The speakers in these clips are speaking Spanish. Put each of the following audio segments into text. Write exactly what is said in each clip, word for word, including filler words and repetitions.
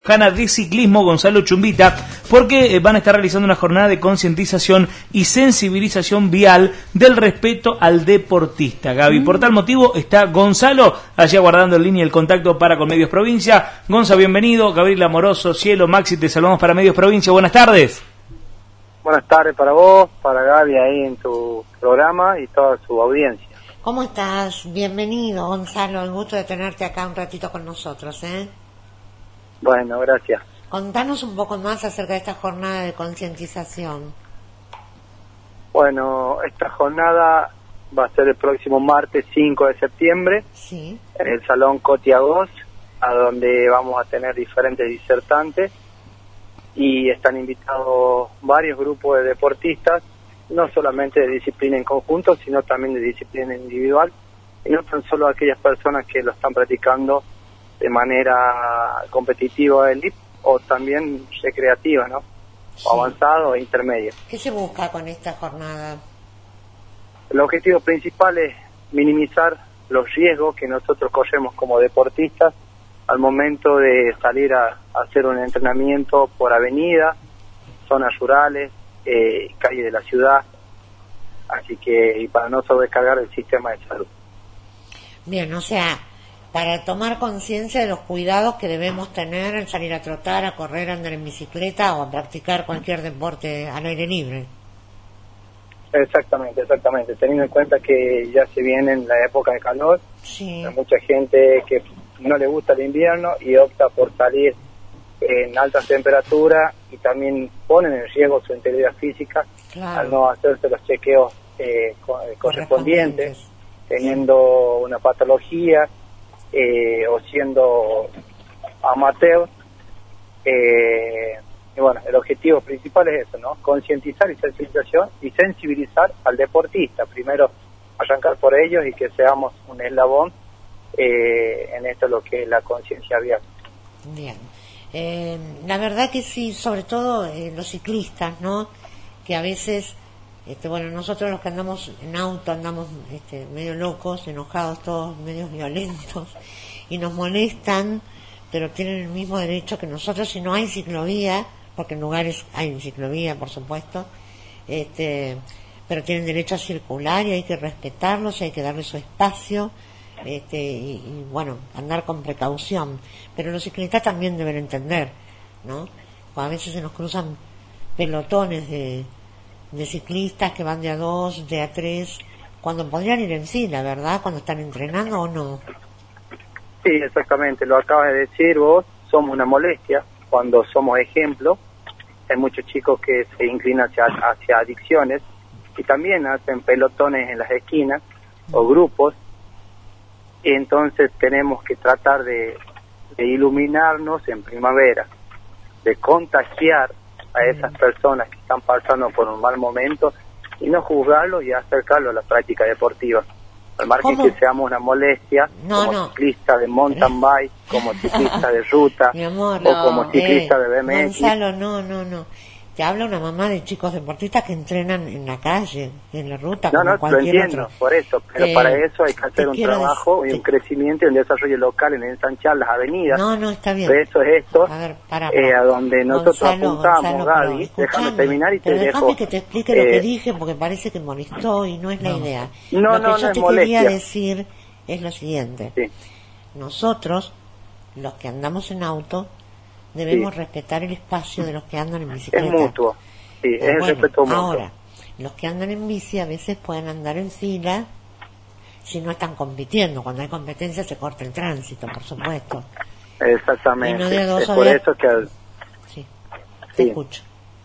Jana de Ciclismo, Gonzalo Chumbita, porque van a estar realizando una jornada de concientización y sensibilización vial del respeto al deportista. Gaby, mm. por tal motivo está Gonzalo allí aguardando en línea el contacto para con Medios Provincia. Gonza, bienvenido. Gabriel Amoroso, Cielo, Maxi, te saludamos para Medios Provincia. Buenas tardes. Buenas tardes para vos, para Gaby ahí en tu programa y toda su audiencia. ¿Cómo estás? Bienvenido, Gonzalo. El gusto de tenerte acá un ratito con nosotros, ¿eh? Bueno, gracias. Contanos un poco más acerca de esta jornada de concientización. Bueno, esta jornada va a ser el próximo martes cinco de septiembre, sí, en el Salón Cotiagós, a donde vamos a tener diferentes disertantes y están invitados varios grupos de deportistas, no solamente de disciplina en conjunto, sino también de disciplina individual, y no tan solo aquellas personas que lo están practicando de manera competitiva elite o también recreativa, ¿no? Sí. O avanzado e intermedio. ¿Qué se busca con esta jornada? El objetivo principal es minimizar los riesgos que nosotros corremos como deportistas al momento de salir a, a hacer un entrenamiento por avenida, zonas rurales, eh, calle de la ciudad, así que y para no sobrecargar el sistema de salud. Bien, o sea, para tomar conciencia de los cuidados que debemos tener al salir a trotar, a correr, a andar en bicicleta o a practicar cualquier deporte al aire libre. Exactamente, exactamente. Teniendo en cuenta que ya se viene en la época de calor, sí, hay mucha gente que no le gusta el invierno y opta por salir en altas temperaturas y también ponen en riesgo su integridad física, claro, al no hacerse los chequeos eh, correspondientes, teniendo una patología, Eh, o siendo amateur, eh, y bueno, el objetivo principal es eso, ¿no? Concientizar y sensibilización y sensibilizar al deportista, primero arrancar por ellos y que seamos un eslabón eh, en esto lo que es la conciencia vial. Bien, eh, la verdad que sí, sobre todo eh, los ciclistas, ¿no? Que a veces Este, bueno, nosotros los que andamos en auto andamos este, medio locos, enojados, todos medio violentos y nos molestan, pero tienen el mismo derecho que nosotros si no hay ciclovía, porque en lugares hay ciclovía, por supuesto, este, pero tienen derecho a circular y hay que respetarlos y hay que darles su espacio, este, y, y bueno, andar con precaución. Pero los ciclistas también deben entender, ¿no? A veces se nos cruzan pelotones de de ciclistas que van de a dos, de a tres, cuando podrían ir en fila, ¿verdad? Cuando están entrenando o no. Sí, exactamente, lo acabas de decir vos, somos una molestia cuando somos ejemplo. Hay muchos chicos que se inclinan hacia, hacia adicciones y también hacen pelotones en las esquinas o grupos, y entonces tenemos que tratar de, de iluminarnos en primavera, de contagiar a esas personas que están pasando por un mal momento y no juzgarlo y acercarlo a la práctica deportiva. Al margen que seamos una molestia, no, como no. ciclista de mountain bike, como ciclista de ruta, Mi amor, o no. como ciclista eh, de B M X. Gonzalo, no, no, no. Te habla una mamá de chicos deportistas que entrenan en la calle, en la ruta, no, como no, cualquier lo entiendo, otro. por eso, pero eh, para eso hay que hacer un trabajo decir, y un crecimiento y un desarrollo local en ensanchar las avenidas. No, no, está bien. Por eso es esto, a, ver, para, para. Eh, a donde nosotros Gonzalo, apuntamos, Gonzalo, Gaby, déjame terminar y te pero dejo. déjame que te explique eh, lo que dije, porque parece que molestó y no es la no. idea. No, lo no, que yo no te es molestia. quería decir es lo siguiente. Sí. Nosotros, los que andamos en auto, debemos sí. respetar el espacio de los que andan en bicicleta. Es mutuo, sí, eh, es el bueno, respeto mutuo. Ahora, los que andan en bici a veces pueden andar en fila si no están compitiendo. Cuando hay competencia se corta el tránsito, por supuesto. Exactamente, no de dos es o por de... eso que... Sí, te sí. escucho.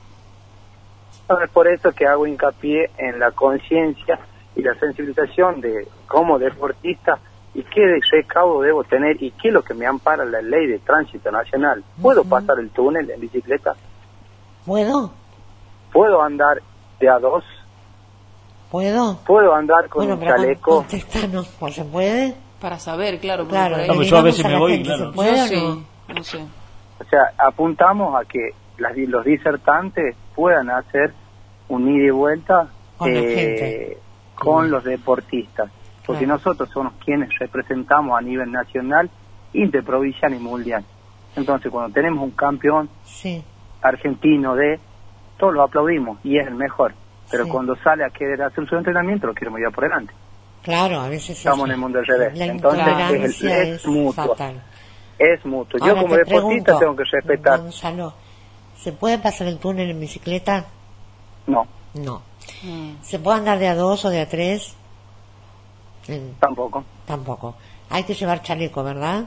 No, es por eso que hago hincapié en la conciencia y la sensibilización de como deportista y qué recaudo debo tener y qué es lo que me ampara la ley de tránsito nacional. ¿Puedo uh-huh. pasar el túnel en bicicleta? ¿Puedo? ¿Puedo andar de a dos? ¿Puedo? ¿Puedo andar con bueno, un pero chaleco? Contéstanos, ¿por se puede? Para saber, claro. Claro, no, yo a veces me voy, claro. ¿Se puede yo o sí, no? no sé. O sea, apuntamos a que las, los disertantes puedan hacer un ida y vuelta con, eh, la gente. con sí. los deportistas, porque claro. nosotros somos quienes representamos a nivel nacional, interprovincial y mundial. Entonces, cuando tenemos un campeón sí. argentino de, todos lo aplaudimos y es el mejor. Pero sí. cuando sale a querer hacer su entrenamiento, lo queremos llevar por delante. Claro, a veces estamos eso, en el mundo del revés. La Entonces, es, el, es, es mutuo. fatal. Es mutuo. Ahora Yo como te deportista pregunto, tengo que respetar. Gonzalo, ¿se puede pasar el túnel en bicicleta? No. No. Mm. ¿Se puede andar de a dos o de a tres? En... Tampoco. Tampoco. Hay que llevar chaleco, ¿verdad?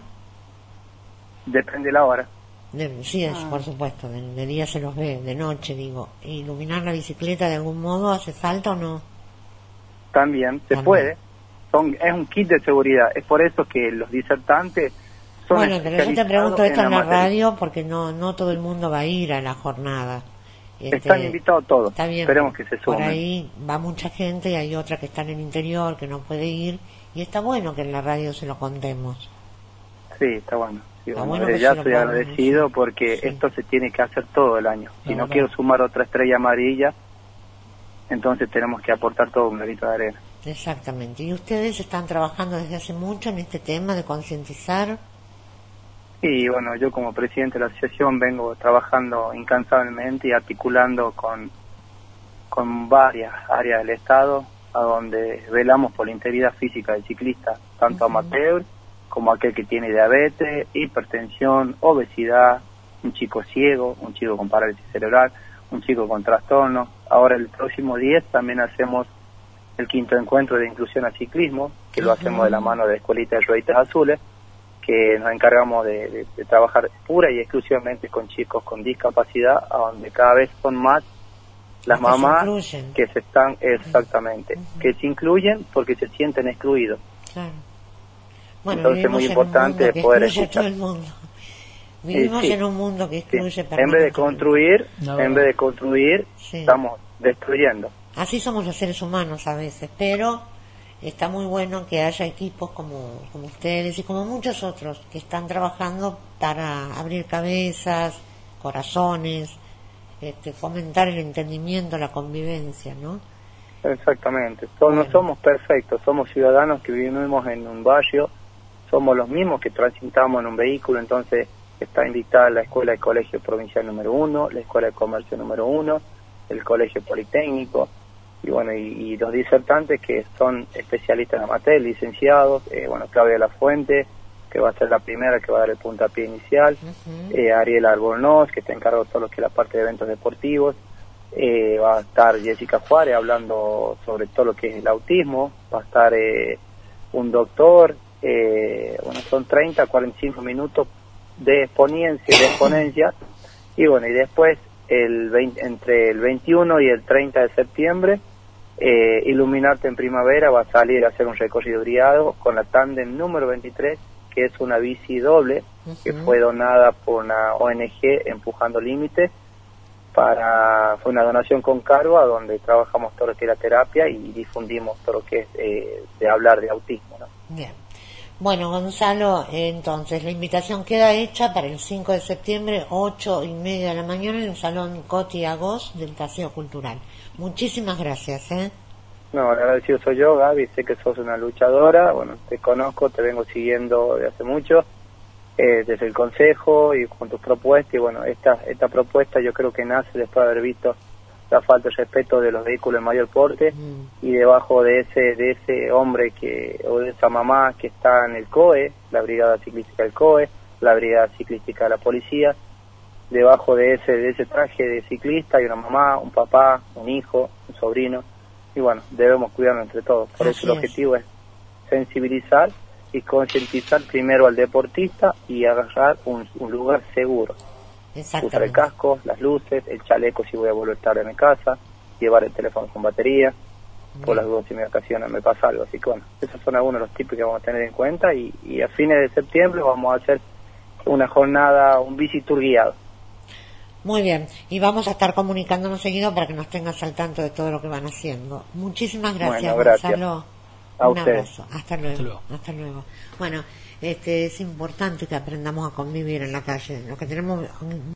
Depende de la hora. De, sí, es, ah. por supuesto. De, de día se los ve, de noche, digo. ¿Iluminar la bicicleta de algún modo hace falta o no? También, se También. puede. Son, es un kit de seguridad. Es por eso que los disertantes son Bueno, pero yo te pregunto esto en la, en la radio porque no no todo el mundo va a ir a la jornada. Este, están invitados todos. Está bien, esperemos que se sumen. Por ahí va mucha gente y hay otra que está en el interior que no puede ir y está bueno que en la radio se lo contemos. Sí, está bueno. Sí, está bueno, bueno ya estoy agradecido decir. porque sí. esto se tiene que hacer todo el año. Si no, no quiero sumar otra estrella amarilla, entonces tenemos que aportar todo un granito de arena. Exactamente. ¿Y ustedes están trabajando desde hace mucho en este tema de concientizar? Y bueno, yo como presidente de la asociación vengo trabajando incansablemente y articulando con, con varias áreas del Estado, a donde velamos por la integridad física del ciclista, tanto uh-huh. amateur como aquel que tiene diabetes, hipertensión, obesidad, un chico ciego, un chico con parálisis cerebral, un chico con trastornos. Ahora el próximo diez también hacemos el quinto encuentro de inclusión al ciclismo, que lo hacemos de la mano de Escuelita de Rueditas Azules, que nos encargamos de, de, de trabajar pura y exclusivamente con chicos con discapacidad, a donde cada vez son más las mamás se que se están, exactamente, uh-huh. que se incluyen porque se sienten excluidos. Claro. Bueno, entonces es muy importante poder escuchar. Vivimos sí, en un mundo que excluye sí. En vez de construir, no, en vez de construir, sí. estamos destruyendo. Así somos los seres humanos a veces, pero está muy bueno que haya equipos como, como ustedes y como muchos otros que están trabajando para abrir cabezas, corazones, este, fomentar el entendimiento, la convivencia, ¿no? Exactamente. Todos bueno. No somos perfectos, somos ciudadanos que vivimos en un barrio, somos los mismos que transitamos en un vehículo, entonces está invitada la Escuela de Colegio Provincial número uno, la Escuela de Comercio número uno, el Colegio Politécnico, y bueno, y, y los disertantes que son especialistas en la materia, licenciados, eh, bueno, Claudia La Fuente, que va a ser la primera que va a dar el puntapié inicial, uh-huh. eh, Ariel Albornoz, que está encargado de todo lo que es la parte de eventos deportivos, eh, va a estar Jessica Juárez hablando sobre todo lo que es el autismo, va a estar eh, un doctor, eh, bueno, son treinta, cuarenta y cinco minutos de exponencia, de exponencia, y bueno, y después el veinte, entre el veintiuno y el treinta de septiembre, eh, Iluminarte en Primavera va a salir a hacer un recorrido guiado con la tándem número veintitrés, que es una bici doble, uh-huh. que fue donada por una O N G Empujando Límites, para fue una donación con cargo a donde trabajamos todo lo que es la terapia y difundimos todo lo que es eh, de hablar de autismo, ¿no? Bien. Bueno, Gonzalo, entonces la invitación queda hecha para el cinco de septiembre, ocho y media de la mañana, en el Salón Coti Agos del Paseo Cultural. Muchísimas gracias, ¿eh? No, el agradecido soy yo, Gaby, sé que sos una luchadora, bueno, te conozco, te vengo siguiendo de hace mucho, eh, desde el Consejo y con tus propuestas, y bueno, esta esta propuesta yo creo que nace después de haber visto la falta de respeto de los vehículos de mayor porte, mm. y debajo de ese de ese hombre que o de esa mamá que está en el C O E, la Brigada Ciclística del C O E, la Brigada Ciclística de la Policía, debajo de ese de ese traje de ciclista hay una mamá, un papá, un hijo, un sobrino, y bueno, debemos cuidarnos entre todos. Por Así eso el objetivo es. es sensibilizar y concientizar primero al deportista y agarrar un, un lugar seguro. Usar el casco, las luces, el chaleco si voy a volver tarde a mi casa, llevar el teléfono con batería, Bien. por las dudas si me ocasionan me pasa algo. Así que bueno, esos son algunos de los tipos que vamos a tener en cuenta y, y a fines de septiembre vamos a hacer una jornada, un bici tour guiado. Muy bien, y vamos a estar comunicándonos seguido para que nos tengas al tanto de todo lo que van haciendo. Muchísimas gracias, bueno, gracias. Gonzalo. A un usted. abrazo. Hasta luego. Hasta luego. Hasta luego. Bueno, este es importante que aprendamos a convivir en la calle. Lo que tenemos